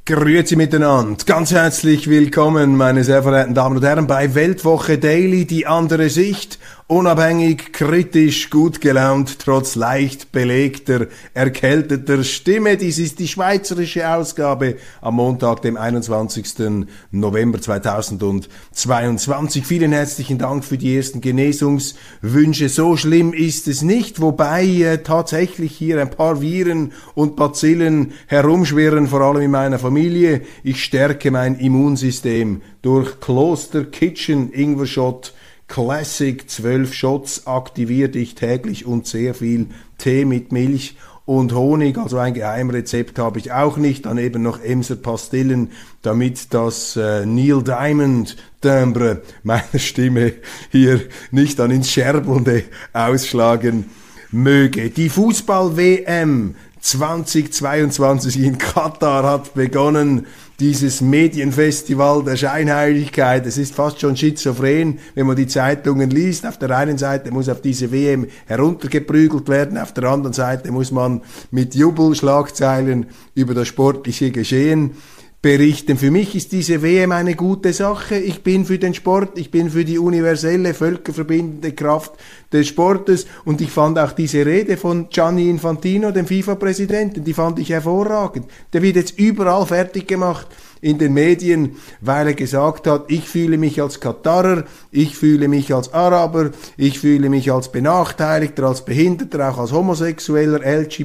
Grüezi miteinander. Ganz herzlich willkommen, meine sehr verehrten Damen und Herren, bei Weltwoche Daily, die andere Sicht. Unabhängig, kritisch, gut gelaunt, trotz leicht belegter, erkälteter Stimme. Dies ist die schweizerische Ausgabe am Montag, dem 21. November 2022. Vielen herzlichen Dank für die ersten Genesungswünsche. So schlimm ist es nicht, wobei tatsächlich hier ein paar Viren und Bazillen herumschwirren, vor allem in meiner Familie. Ich stärke mein Immunsystem durch Kloster Kitchen Ingwer-Shot Classic, 12 Shots aktiviere ich täglich und sehr viel Tee mit Milch und Honig, also ein Geheimrezept habe ich auch nicht, dann eben noch Emser Pastillen, damit das Neil Diamond Timbre meiner Stimme hier nicht dann ins Scherbelnde ausschlagen möge. Die Fußball-WM 2022 in Katar hat begonnen, dieses Medienfestival der Scheinheiligkeit. Es ist fast schon schizophren, wenn man die Zeitungen liest. Auf der einen Seite muss auf diese WM heruntergeprügelt werden, auf der anderen Seite muss man mit Jubelschlagzeilen über das sportliche Geschehen berichten. Für mich ist diese WM eine gute Sache. Ich bin für den Sport, ich bin für die universelle, völkerverbindende Kraft des Sportes und ich fand auch diese Rede von Gianni Infantino, dem FIFA-Präsidenten, die fand ich hervorragend. Der wird jetzt überall fertig gemacht in den Medien, weil er gesagt hat, ich fühle mich als Katarer, ich fühle mich als Araber, ich fühle mich als Benachteiligter, als Behinderter, auch als Homosexueller,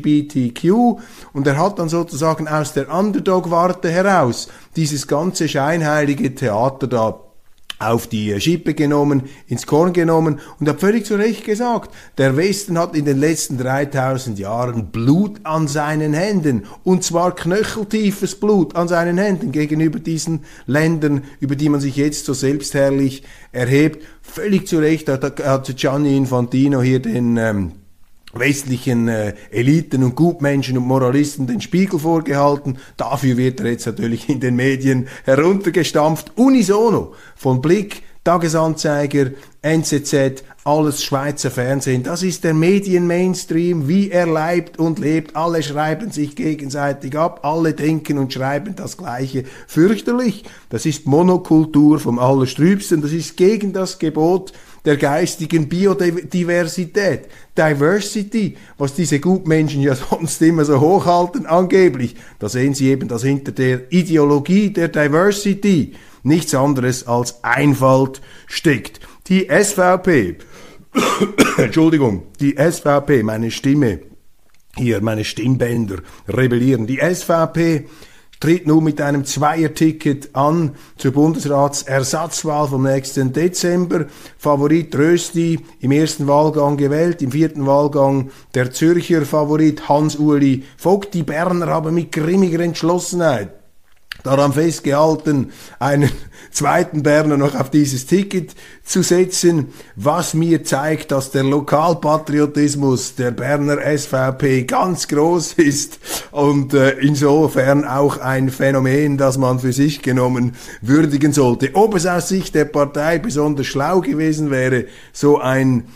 LGBTQ, und er hat dann sozusagen aus der Underdog-Warte heraus dieses ganze scheinheilige Theater da auf die Schippe genommen, ins Korn genommen und hat völlig zu Recht gesagt, der Westen hat in den letzten 3000 Jahren Blut an seinen Händen, und zwar knöcheltiefes Blut an seinen Händen gegenüber diesen Ländern, über die man sich jetzt so selbstherrlich erhebt. Völlig zu Recht hat Gianni Infantino hier den westlichen Eliten und Gutmenschen und Moralisten den Spiegel vorgehalten. Dafür wird er jetzt natürlich in den Medien heruntergestampft. Unisono von Blick, Tagesanzeiger, NZZ, alles Schweizer Fernsehen. Das ist der Medien-Mainstream, wie er leibt und lebt. Alle schreiben sich gegenseitig ab, alle denken und schreiben das Gleiche. Fürchterlich. Das ist Monokultur vom Allerstrübsten. Das ist gegen das Gebot der geistigen Biodiversität, Diversity, was diese Gutmenschen ja sonst immer so hochhalten, angeblich. Da sehen Sie eben, dass hinter der Ideologie der Diversity nichts anderes als Einfalt steckt. Die SVP, Entschuldigung, die SVP, meine Stimme, hier meine Stimmbänder rebellieren, die SVP tritt nun mit einem Zweierticket an zur Bundesratsersatzwahl vom nächsten Dezember. Favorit Rösti im ersten Wahlgang gewählt, im vierten Wahlgang der Zürcher Favorit Hans-Uli Vogt. Die Berner haben mit grimmiger Entschlossenheit daran festgehalten, einen zweiten Berner noch auf dieses Ticket zu setzen, was mir zeigt, dass der Lokalpatriotismus der Berner SVP ganz groß ist und insofern auch ein Phänomen, das man für sich genommen würdigen sollte. Ob es aus Sicht der Partei besonders schlau gewesen wäre, so ein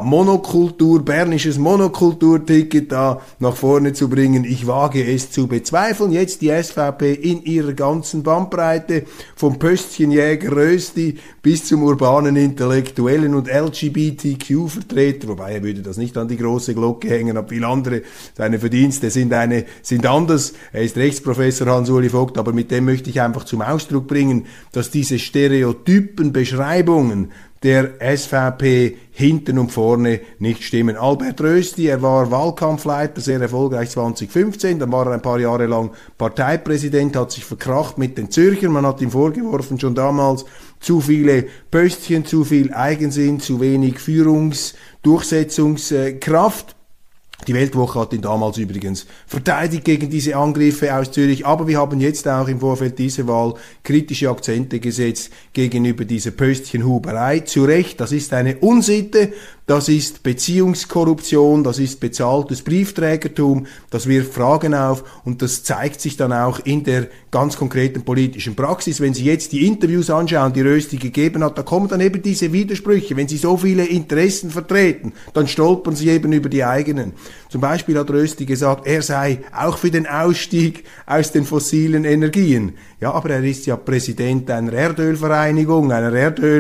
bernisches Monokulturticket da nach vorne zu bringen, ich wage es zu bezweifeln. Jetzt die SVP in ihrer ganzen Bandbreite, vom Pöstchenjäger Rösti bis zum urbanen Intellektuellen und LGBTQ-Vertreter, wobei er würde das nicht an die große Glocke hängen, aber viele andere, seine Verdienste sind anders. Er ist Rechtsprofessor Hans-Uli Vogt, aber mit dem möchte ich einfach zum Ausdruck bringen, dass diese stereotypen Beschreibungen der SVP hinten und vorne nicht stimmen. Albert Rösti, er war Wahlkampfleiter, sehr erfolgreich 2015, dann war er ein paar Jahre lang Parteipräsident, hat sich verkracht mit den Zürchern, man hat ihm vorgeworfen schon damals, zu viele Pöstchen, zu viel Eigensinn, zu wenig Durchsetzungskraft. Die Weltwoche hat ihn damals übrigens verteidigt gegen diese Angriffe aus Zürich, aber wir haben jetzt auch im Vorfeld dieser Wahl kritische Akzente gesetzt gegenüber dieser Pöstchenhuberei. Zu Recht, das ist eine Unsitte, das ist Beziehungskorruption, das ist bezahltes Briefträgertum, das wirft Fragen auf und das zeigt sich dann auch in der ganz konkreten politischen Praxis. Wenn Sie jetzt die Interviews anschauen, die Rösti gegeben hat, da kommen dann eben diese Widersprüche. Wenn Sie so viele Interessen vertreten, dann stolpern Sie eben über die eigenen. Zum Beispiel hat Rösti gesagt, er sei auch für den Ausstieg aus den fossilen Energien. Ja, aber er ist ja Präsident einer Erdölvereinigung, einer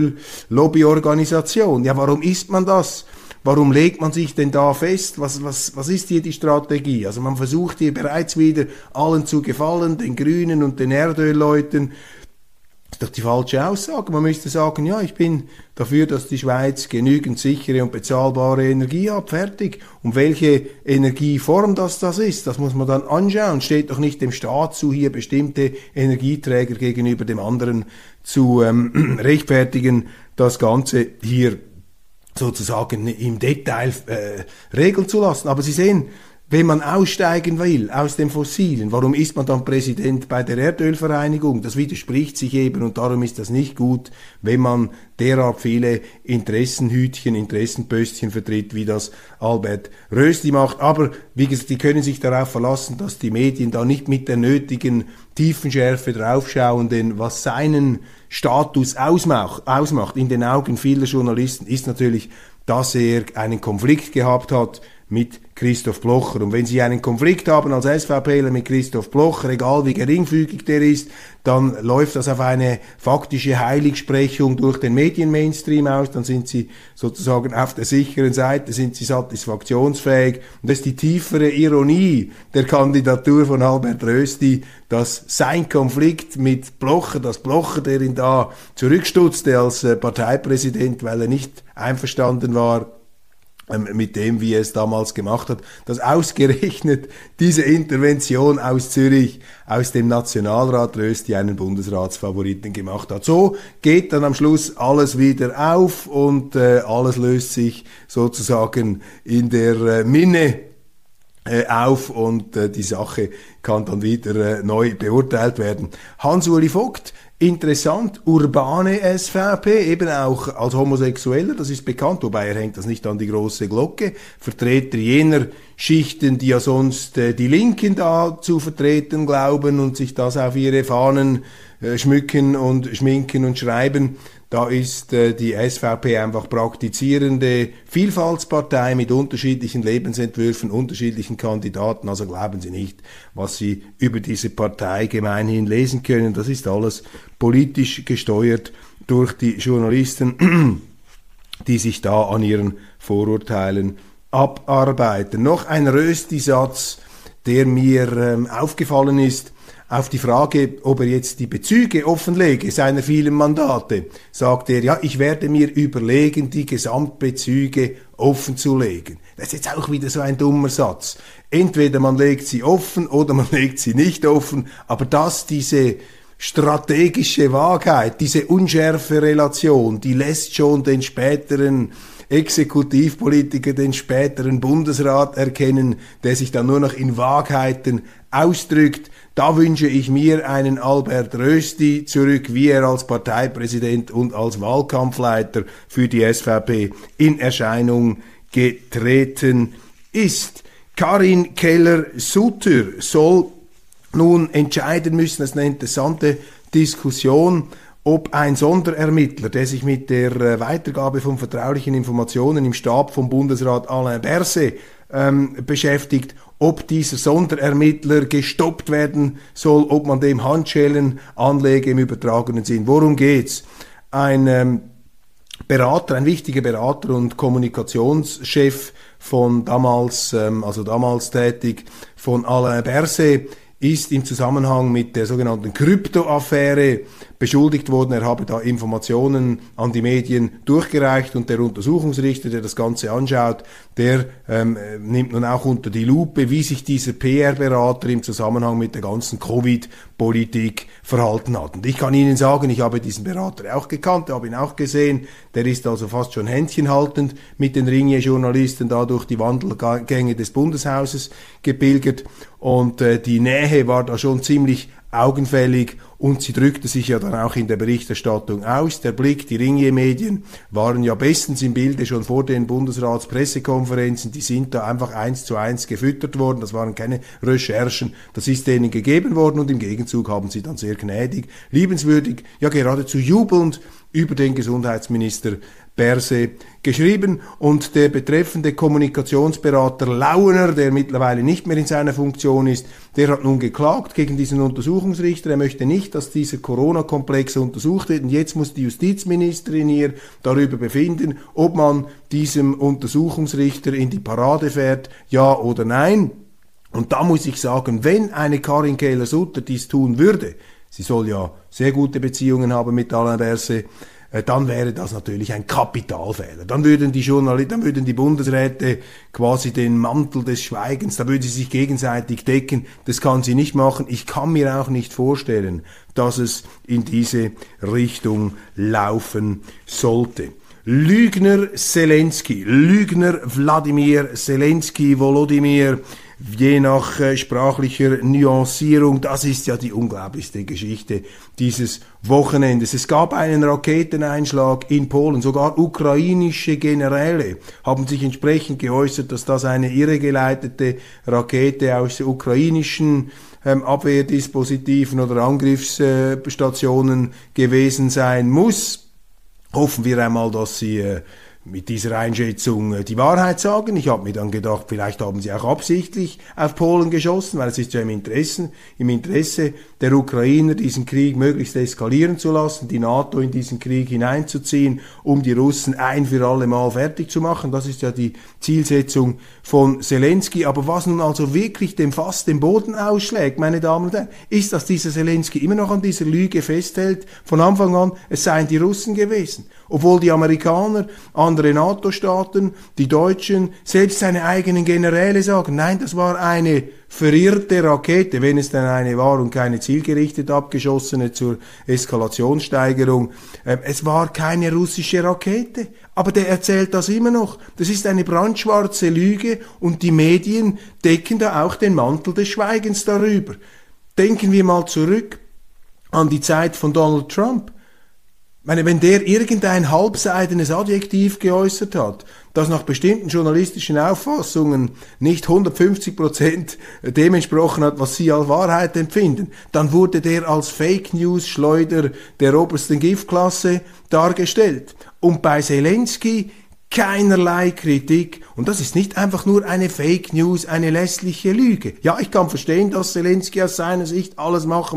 Erdöl-Lobbyorganisation. Ja, warum ist man das? Warum legt man sich denn da fest? Was ist hier die Strategie? Also man versucht hier bereits wieder allen zu gefallen, den Grünen und den Erdölleuten. Das ist doch die falsche Aussage. Man müsste sagen, ja, ich bin dafür, dass die Schweiz genügend sichere und bezahlbare Energie hat, fertig. Und welche Energieform das ist, das muss man dann anschauen. Steht doch nicht dem Staat zu, hier bestimmte Energieträger gegenüber dem anderen zu rechtfertigen, das Ganze hier sozusagen im Detail regeln zu lassen. Aber Sie sehen, wenn man aussteigen will aus dem Fossilen, warum ist man dann Präsident bei der Erdölvereinigung? Das widerspricht sich eben und darum ist das nicht gut, wenn man derart viele Interessenhütchen, Interessenpöstchen vertritt, wie das Albert Rösti macht. Aber wie gesagt, die können sich darauf verlassen, dass die Medien da nicht mit der nötigen Tiefenschärfe draufschauen, denn was seinen Status ausmacht in den Augen vieler Journalisten, ist natürlich, dass er einen Konflikt gehabt hat mit Christoph Blocher. Und wenn Sie einen Konflikt haben als SVPler mit Christoph Blocher, egal wie geringfügig der ist, dann läuft das auf eine faktische Heiligsprechung durch den Medienmainstream aus, dann sind Sie sozusagen auf der sicheren Seite, sind Sie satisfaktionsfähig. Und das ist die tiefere Ironie der Kandidatur von Albert Rösti, dass sein Konflikt mit Blocher, dass Blocher, der ihn da zurückstutzte als Parteipräsident, weil er nicht einverstanden war mit dem, wie er es damals gemacht hat, dass ausgerechnet diese Intervention aus Zürich, aus dem Nationalrat Rösti einen Bundesratsfavoriten gemacht hat. So geht dann am Schluss alles wieder auf und alles löst sich sozusagen in der Minne auf und die Sache kann dann wieder neu beurteilt werden. Hans-Uli Vogt, interessant, urbane SVP, eben auch als Homosexueller, das ist bekannt, wobei er hängt das nicht an die große Glocke. Vertreter jener Schichten, die ja sonst die Linken da zu vertreten glauben und sich das auf ihre Fahnen schmücken und schminken und schreiben. Da ist die SVP einfach praktizierende Vielfaltspartei mit unterschiedlichen Lebensentwürfen, unterschiedlichen Kandidaten. Also glauben Sie nicht, was Sie über diese Partei gemeinhin lesen können. Das ist alles politisch gesteuert durch die Journalisten, die sich da an ihren Vorurteilen abarbeiten. Noch ein Rösti-Satz, der mir aufgefallen ist. Auf die Frage, ob er jetzt die Bezüge offenlege seiner vielen Mandate, sagt er, ja, ich werde mir überlegen, die Gesamtbezüge offenzulegen. Das ist jetzt auch wieder so ein dummer Satz. Entweder man legt sie offen oder man legt sie nicht offen, aber diese strategische Wahrheit, diese unschärfe Relation, die lässt schon den späteren Exekutivpolitiker, den späteren Bundesrat erkennen, der sich dann nur noch in Wahrheiten ausdrückt. Da wünsche ich mir einen Albert Rösti zurück, wie er als Parteipräsident und als Wahlkampfleiter für die SVP in Erscheinung getreten ist. Karin Keller-Sutter soll nun entscheiden müssen, das ist eine interessante Diskussion, ob ein Sonderermittler, der sich mit der Weitergabe von vertraulichen Informationen im Stab vom Bundesrat Alain Berset beschäftigt, ob dieser Sonderermittler gestoppt werden soll, ob man dem Handschellen anlege im übertragenen Sinn. Worum geht's? Ein Berater, ein wichtiger Berater und Kommunikationschef von damals tätig von Alain Berset, ist im Zusammenhang mit der sogenannten Krypto-Affäre beschuldigt worden. Er habe da Informationen an die Medien durchgereicht und der Untersuchungsrichter, der das Ganze anschaut, der nimmt nun auch unter die Lupe, wie sich dieser PR-Berater im Zusammenhang mit der ganzen Covid-Politik verhalten hat. Und ich kann Ihnen sagen, ich habe diesen Berater auch gekannt, habe ihn auch gesehen. Der ist also fast schon händchenhaltend mit den Ringier-Journalisten da durch die Wandelgänge des Bundeshauses gepilgert. Und die Nähe Nähe war da schon ziemlich augenfällig und sie drückte sich ja dann auch in der Berichterstattung aus. Der Blick, die Ringier-Medien waren ja bestens im Bilde schon vor den Bundesratspressekonferenzen. Die sind da einfach 1:1 gefüttert worden. Das waren keine Recherchen. Das ist denen gegeben worden und im Gegenzug haben sie dann sehr gnädig, liebenswürdig, ja geradezu jubelnd über den Gesundheitsminister Berse geschrieben, und der betreffende Kommunikationsberater Launer, der mittlerweile nicht mehr in seiner Funktion ist, der hat nun geklagt gegen diesen Untersuchungsrichter. Er möchte nicht, dass dieser Corona-Komplex untersucht wird, und jetzt muss die Justizministerin hier darüber befinden, ob man diesem Untersuchungsrichter in die Parade fährt, ja oder nein. Und da muss ich sagen, wenn eine Karin Keller-Sutter dies tun würde, sie soll ja sehr gute Beziehungen haben mit Alain Berset, dann wäre das natürlich ein Kapitalfehler. Dann würden die Bundesräte quasi den Mantel des Schweigens, da würden sie sich gegenseitig decken. Das kann sie nicht machen. Ich kann mir auch nicht vorstellen, dass es in diese Richtung laufen sollte. Lügner Zelensky, Lügner Wladimir Zelensky, Volodymyr, je nach sprachlicher Nuancierung, das ist ja die unglaublichste Geschichte dieses Wochenendes. Es gab einen Raketeneinschlag in Polen, sogar ukrainische Generäle haben sich entsprechend geäußert, dass das eine irregeleitete Rakete aus ukrainischen Abwehrdispositiven oder Angriffsstationen gewesen sein muss. Hoffen wir einmal, dass sie mit dieser Einschätzung die Wahrheit sagen. Ich habe mir dann gedacht, vielleicht haben sie auch absichtlich auf Polen geschossen, weil es ist ja im Interesse der Ukrainer, diesen Krieg möglichst eskalieren zu lassen, die NATO in diesen Krieg hineinzuziehen, um die Russen ein für alle Mal fertig zu machen. Das ist ja die Zielsetzung von Zelensky. Aber was nun also wirklich dem Fass den Boden ausschlägt, meine Damen und Herren, ist, dass dieser Zelensky immer noch an dieser Lüge festhält, von Anfang an, es seien die Russen gewesen. Obwohl die Amerikaner, andere NATO-Staaten, die Deutschen, selbst seine eigenen Generäle sagen, nein, das war eine verirrte Rakete, wenn es denn eine war und keine zielgerichtet abgeschossene zur Eskalationssteigerung. Es war keine russische Rakete. Aber der erzählt das immer noch. Das ist eine brandschwarze Lüge und die Medien decken da auch den Mantel des Schweigens darüber. Denken wir mal zurück an die Zeit von Donald Trump. Ich meine, wenn der irgendein halbseidenes Adjektiv geäußert hat, das nach bestimmten journalistischen Auffassungen nicht 150% dem entsprochen hat, was sie als Wahrheit empfinden, dann wurde der als Fake-News-Schleuder der obersten Giftklasse dargestellt. Und bei Zelensky keinerlei Kritik. Und das ist nicht einfach nur eine Fake News, eine lässliche Lüge. Ja, ich kann verstehen, dass Zelensky aus seiner Sicht alles machen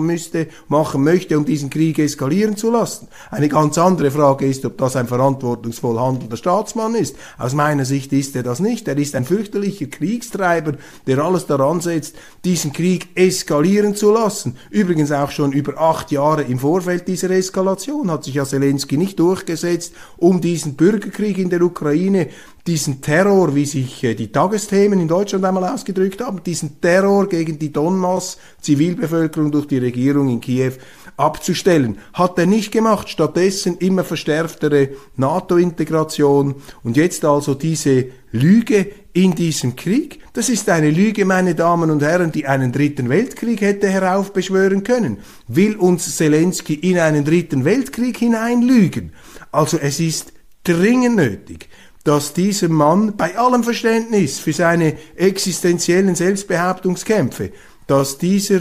möchte, um diesen Krieg eskalieren zu lassen. Eine ganz andere Frage ist, ob das ein verantwortungsvoll handelnder Staatsmann ist. Aus meiner Sicht ist er das nicht. Er ist ein fürchterlicher Kriegstreiber, der alles daran setzt, diesen Krieg eskalieren zu lassen. Übrigens auch schon über 8 Jahre im Vorfeld dieser Eskalation hat sich ja Zelensky nicht durchgesetzt, um diesen Bürgerkrieg in der Ukraine, diesen Terror, wie sich die Tagesthemen in Deutschland einmal ausgedrückt haben, diesen Terror gegen die Donbass-Zivilbevölkerung durch die Regierung in Kiew abzustellen. Hat er nicht gemacht, stattdessen immer verstärktere NATO-Integration und jetzt also diese Lüge in diesem Krieg. Das ist eine Lüge, meine Damen und Herren, die einen dritten Weltkrieg hätte heraufbeschwören können. Will uns Zelensky in einen dritten Weltkrieg hineinlügen? Also es ist dringend nötig, dass dieser Mann bei allem Verständnis für seine existenziellen Selbstbehauptungskämpfe, dass dieser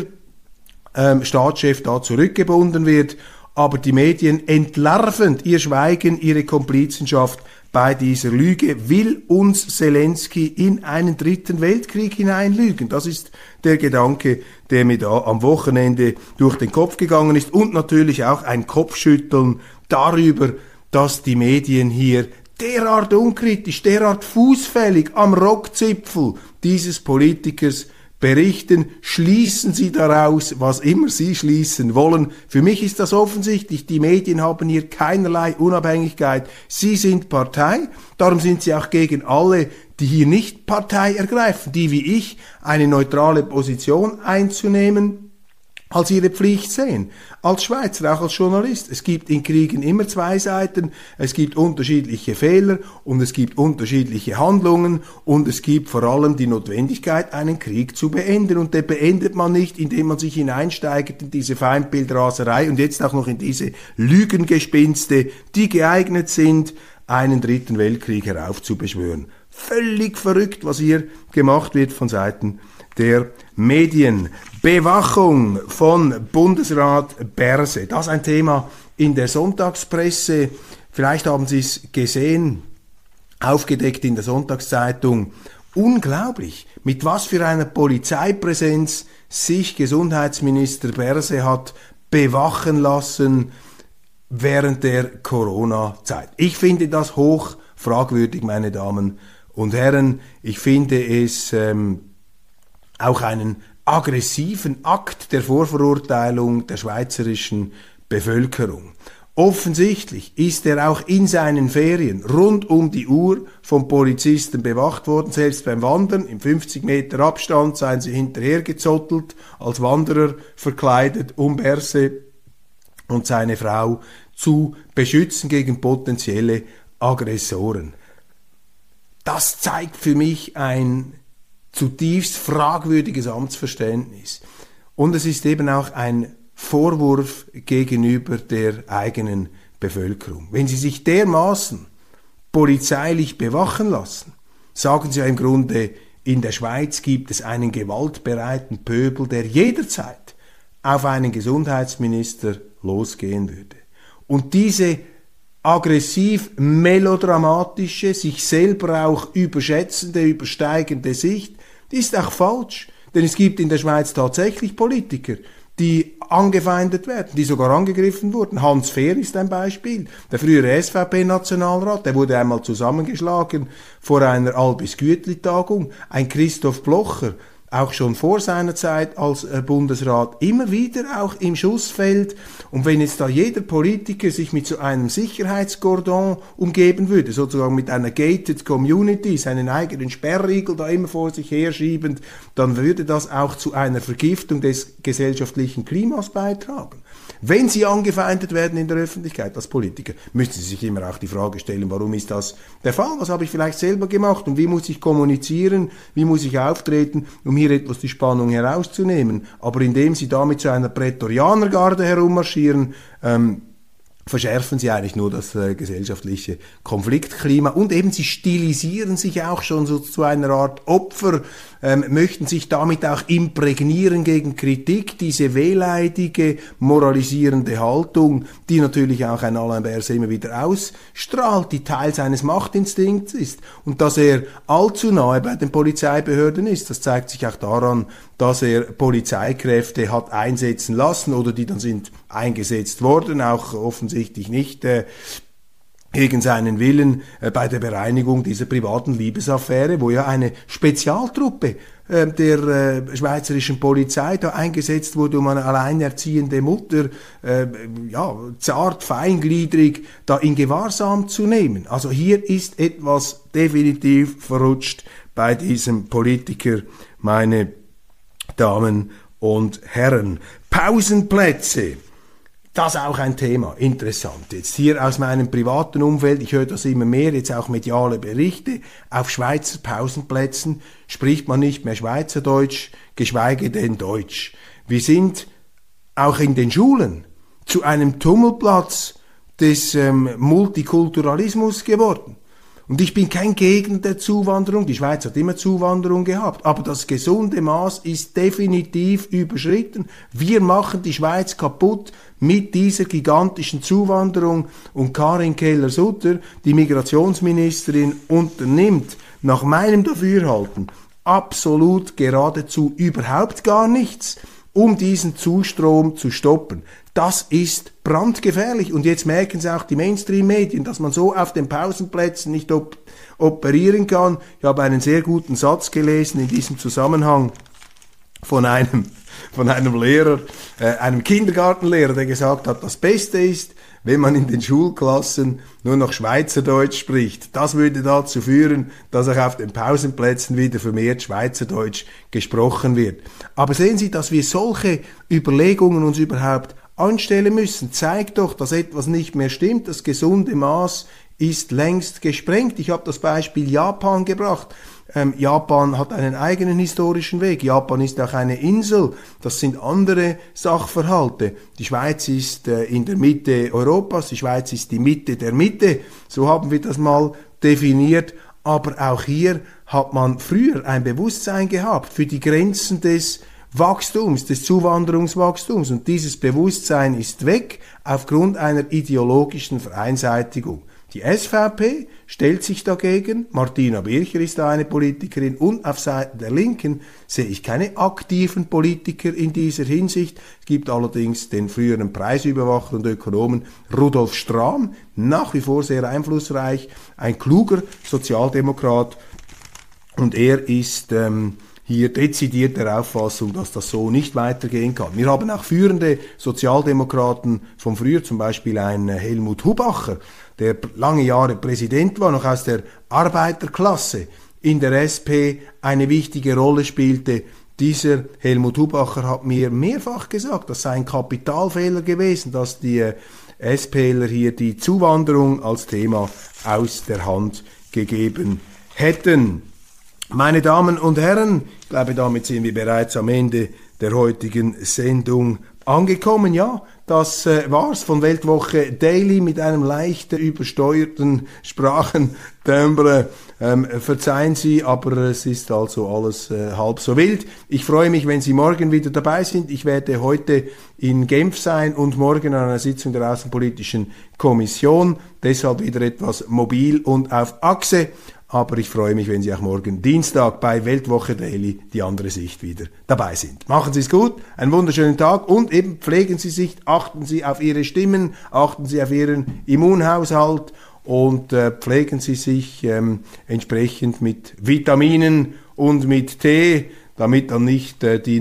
Staatschef da zurückgebunden wird, aber die Medien entlarvend ihr Schweigen, ihre Komplizenschaft bei dieser Lüge. Will uns Zelensky in einen dritten Weltkrieg hineinlügen? Das ist der Gedanke, der mir da am Wochenende durch den Kopf gegangen ist, und natürlich auch ein Kopfschütteln darüber, dass die Medien hier derart unkritisch, derart fußfällig am Rockzipfel dieses Politikers berichten. Schließen Sie daraus, was immer Sie schließen wollen. Für mich ist das offensichtlich. Die Medien haben hier keinerlei Unabhängigkeit. Sie sind Partei, darum sind sie auch gegen alle, die hier nicht Partei ergreifen, die wie ich eine neutrale Position einzunehmen als ihre Pflicht sehen. Als Schweizer, auch als Journalist. Es gibt in Kriegen immer zwei Seiten, es gibt unterschiedliche Fehler und es gibt unterschiedliche Handlungen und es gibt vor allem die Notwendigkeit, einen Krieg zu beenden. Und den beendet man nicht, indem man sich hineinsteigert in diese Feindbildraserei und jetzt auch noch in diese Lügengespinste, die geeignet sind, einen dritten Weltkrieg heraufzubeschwören. Völlig verrückt, was hier gemacht wird von Seiten der Medien. Bewachung von Bundesrat Berse. Das ist ein Thema in der Sonntagspresse. Vielleicht haben Sie es gesehen, aufgedeckt in der Sonntagszeitung. Unglaublich, mit was für einer Polizeipräsenz sich Gesundheitsminister Berse hat bewachen lassen während der Corona-Zeit. Ich finde das hoch fragwürdig, meine Damen und Herren. Ich finde es auch einen aggressiven Akt der Vorverurteilung der schweizerischen Bevölkerung. Offensichtlich ist er auch in seinen Ferien rund um die Uhr vom Polizisten bewacht worden. Selbst beim Wandern im 50 Meter Abstand seien sie hinterhergezottelt, als Wanderer verkleidet, um Berse und seine Frau zu beschützen gegen potenzielle Aggressoren. Das zeigt für mich ein zutiefst fragwürdiges Amtsverständnis. Und es ist eben auch ein Vorwurf gegenüber der eigenen Bevölkerung. Wenn Sie sich dermaßen polizeilich bewachen lassen, sagen Sie ja im Grunde, in der Schweiz gibt es einen gewaltbereiten Pöbel, der jederzeit auf einen Gesundheitsminister losgehen würde. Und diese aggressiv melodramatische, sich selber auch überschätzende, übersteigende Sicht, die ist auch falsch. Denn es gibt in der Schweiz tatsächlich Politiker, die angefeindet werden, die sogar angegriffen wurden. Hans Fehr ist ein Beispiel. Der frühere SVP-Nationalrat, der wurde einmal zusammengeschlagen vor einer Albis-Gütli-Tagung. Ein Christoph Blocher, auch schon vor seiner Zeit als Bundesrat, immer wieder auch im Schussfeld. Und wenn jetzt da jeder Politiker sich mit so einem Sicherheitskordon umgeben würde, sozusagen mit einer gated community, seinen eigenen Sperrriegel da immer vor sich herschiebend, dann würde das auch zu einer Vergiftung des gesellschaftlichen Klimas beitragen. Wenn Sie angefeindet werden in der Öffentlichkeit als Politiker, müssen Sie sich immer auch die Frage stellen, warum ist das der Fall? Was habe ich vielleicht selber gemacht und wie muss ich kommunizieren, wie muss ich auftreten, um hier etwas die Spannung herauszunehmen? Aber indem Sie da mit so einer Prätorianergarde herummarschieren, verschärfen sie eigentlich nur das gesellschaftliche Konfliktklima und eben sie stilisieren sich auch schon so zu einer Art Opfer, möchten sich damit auch imprägnieren gegen Kritik, diese wehleidige, moralisierende Haltung, die natürlich auch ein Alain Berset immer wieder ausstrahlt, die Teil seines Machtinstinkts ist. Und dass er allzu nahe bei den Polizeibehörden ist, das zeigt sich auch daran, dass er Polizeikräfte hat einsetzen lassen oder die dann sind eingesetzt worden, auch offensichtlich nicht gegen seinen Willen bei der Bereinigung dieser privaten Liebesaffäre, wo ja eine Spezialtruppe der schweizerischen Polizei da eingesetzt wurde, um eine alleinerziehende Mutter zart, feingliedrig da in Gewahrsam zu nehmen. Also hier ist etwas definitiv verrutscht bei diesem Politiker, meine Damen und Herren. Pausenplätze. Das ist auch ein Thema, interessant. Jetzt hier aus meinem privaten Umfeld, ich höre das immer mehr, jetzt auch mediale Berichte, auf Schweizer Pausenplätzen spricht man nicht mehr Schweizerdeutsch, geschweige denn Deutsch. Wir sind auch in den Schulen zu einem Tummelplatz des Multikulturalismus geworden. Und ich bin kein Gegner der Zuwanderung, die Schweiz hat immer Zuwanderung gehabt, aber das gesunde Maß ist definitiv überschritten. Wir machen die Schweiz kaputt mit dieser gigantischen Zuwanderung und Karin Keller-Sutter, die Migrationsministerin, unternimmt nach meinem Dafürhalten absolut geradezu überhaupt gar nichts, um diesen Zustrom zu stoppen. Das ist brandgefährlich. Und jetzt merken Sie auch die Mainstream-Medien, dass man so auf den Pausenplätzen nicht operieren kann. Ich habe einen sehr guten Satz gelesen in diesem Zusammenhang von einem Lehrer, einem Kindergartenlehrer, der gesagt hat, das Beste ist, wenn man in den Schulklassen nur noch Schweizerdeutsch spricht. Das würde dazu führen, dass auch auf den Pausenplätzen wieder vermehrt Schweizerdeutsch gesprochen wird. Aber sehen Sie, dass wir solche Überlegungen uns überhaupt anstellen müssen, zeigt doch, dass etwas nicht mehr stimmt. Das gesunde Maß ist längst gesprengt. Ich habe das Beispiel Japan gebracht. Japan hat einen eigenen historischen Weg. Japan ist auch eine Insel. Das sind andere Sachverhalte. Die Schweiz ist in der Mitte Europas. Die Schweiz ist die Mitte der Mitte. So haben wir das mal definiert. Aber auch hier hat man früher ein Bewusstsein gehabt für die Grenzen des Wachstums, des Zuwanderungswachstums. Und dieses Bewusstsein ist weg aufgrund einer ideologischen Vereinseitigung. Die SVP stellt sich dagegen, Martina Bircher ist da eine Politikerin, und auf Seiten der Linken sehe ich keine aktiven Politiker in dieser Hinsicht. Es gibt allerdings den früheren Preisüberwacher und Ökonomen Rudolf Strahm, nach wie vor sehr einflussreich, ein kluger Sozialdemokrat, und er ist hier dezidiert der Auffassung, dass das so nicht weitergehen kann. Wir haben auch führende Sozialdemokraten von früher, zum Beispiel ein Helmut Hubacher, der lange Jahre Präsident war, noch aus der Arbeiterklasse, in der SP eine wichtige Rolle spielte. Dieser Helmut Hubacher hat mir mehrfach gesagt, das sei ein Kapitalfehler gewesen, dass die SPler hier die Zuwanderung als Thema aus der Hand gegeben hätten. Meine Damen und Herren, ich glaube, damit sind wir bereits am Ende der heutigen Sendung angekommen. Ja, das war's von Weltwoche Daily mit einem leicht übersteuerten Sprachentimbre. Verzeihen Sie, aber es ist also alles halb so wild. Ich freue mich, wenn Sie morgen wieder dabei sind. Ich werde heute in Genf sein und morgen an einer Sitzung der Außenpolitischen Kommission. Deshalb wieder etwas mobil und auf Achse. Aber ich freue mich, wenn Sie auch morgen Dienstag bei Weltwoche Daily, die andere Sicht, wieder dabei sind. Machen Sie es gut, einen wunderschönen Tag und eben pflegen Sie sich, achten Sie auf Ihre Stimmen, achten Sie auf Ihren Immunhaushalt und pflegen Sie sich entsprechend mit Vitaminen und mit Tee, damit dann nicht die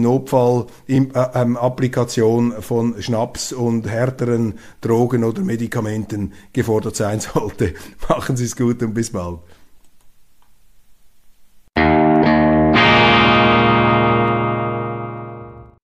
Notfallapplikation von Schnaps und härteren Drogen oder Medikamenten gefordert sein sollte. Machen Sie es gut und bis bald.